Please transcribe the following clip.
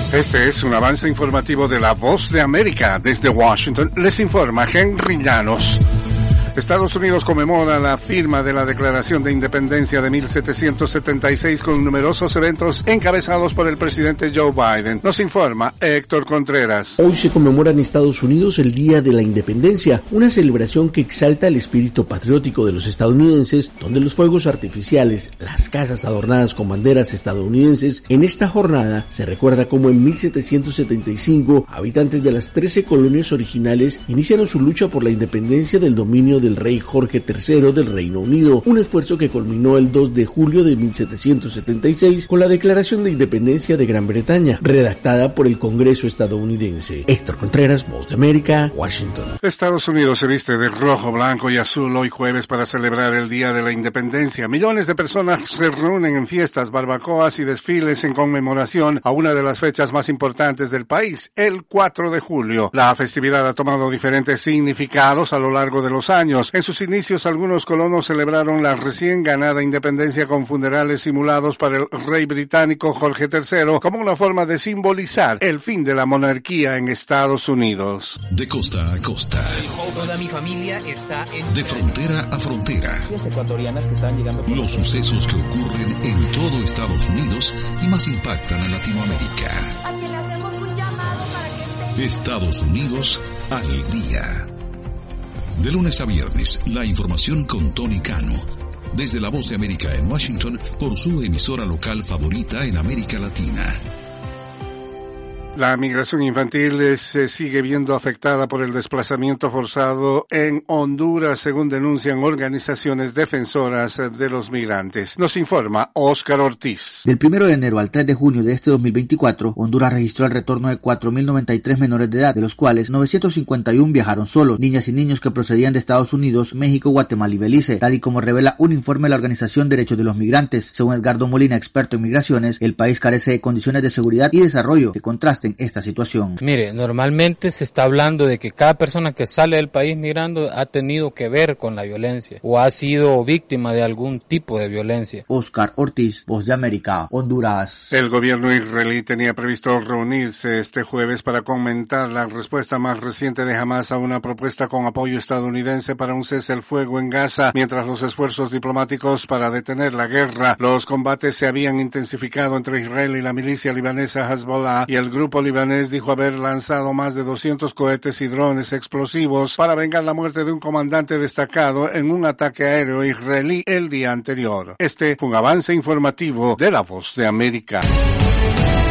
Este es un avance informativo de La Voz de América. Desde Washington les informa Henry Llanos. Estados Unidos conmemora la firma de la Declaración de Independencia de 1776 con numerosos eventos encabezados por el presidente Joe Biden. Nos informa Héctor Contreras. Hoy se conmemora en Estados Unidos el Día de la Independencia, una celebración que exalta el espíritu patriótico de los estadounidenses, donde los fuegos artificiales, las casas adornadas con banderas estadounidenses. En esta jornada se recuerda cómo en 1775 habitantes de las 13 colonias originales iniciaron su lucha por la independencia del dominio del rey Jorge III del Reino Unido, un esfuerzo que culminó el 2 de julio de 1776 con la Declaración de Independencia de Gran Bretaña, redactada por el Congreso estadounidense. Héctor Contreras, Voz de América, Washington. Estados Unidos se viste de rojo, blanco y azul hoy jueves para celebrar el Día de la Independencia. Millones de personas se reúnen en fiestas, barbacoas y desfiles en conmemoración a una de las fechas más importantes del país, el 4 de julio. La festividad ha tomado diferentes significados a lo largo de los años. En sus inicios, algunos colonos celebraron la recién ganada independencia con funerales simulados para el rey británico Jorge III como una forma de simbolizar el fin de la monarquía en Estados Unidos. De costa a costa. Toda mi familia está de frontera a frontera. Ecuatorianas que están llegando. Los sucesos que ocurren en todo Estados Unidos y más impactan a Latinoamérica. A quien le hacemos un llamado para que Estados Unidos al día. De lunes a viernes, la información con Tony Cano. Desde La Voz de América en Washington, por su emisora local favorita en América Latina. La migración infantil se sigue viendo afectada por el desplazamiento forzado en Honduras, según denuncian organizaciones defensoras de los migrantes. Nos informa Oscar Ortiz. Del 1 de enero al 3 de junio de este 2024, Honduras registró el retorno de 4.093 menores de edad, de los cuales 951 viajaron solos, niñas y niños que procedían de Estados Unidos, México, Guatemala y Belice, tal y como revela un informe de la Organización Derechos de los Migrantes. Según Edgardo Molina, experto en migraciones, el país carece de condiciones de seguridad y desarrollo que contrasten esta situación. Mire, normalmente se está hablando de que cada persona que sale del país migrando ha tenido que ver con la violencia o ha sido víctima de algún tipo de violencia. Oscar Ortiz, Voz de América, Honduras. El gobierno israelí tenía previsto reunirse este jueves para comentar la respuesta más reciente de Hamas a una propuesta con apoyo estadounidense para un cese al fuego en Gaza, mientras los esfuerzos diplomáticos para detener la guerra. Los combates se habían intensificado entre Israel y la milicia libanesa Hezbollah, y el grupo libanés dijo haber lanzado más de 200 cohetes y drones explosivos para vengar la muerte de un comandante destacado en un ataque aéreo israelí el día anterior. Este fue un avance informativo de La Voz de América.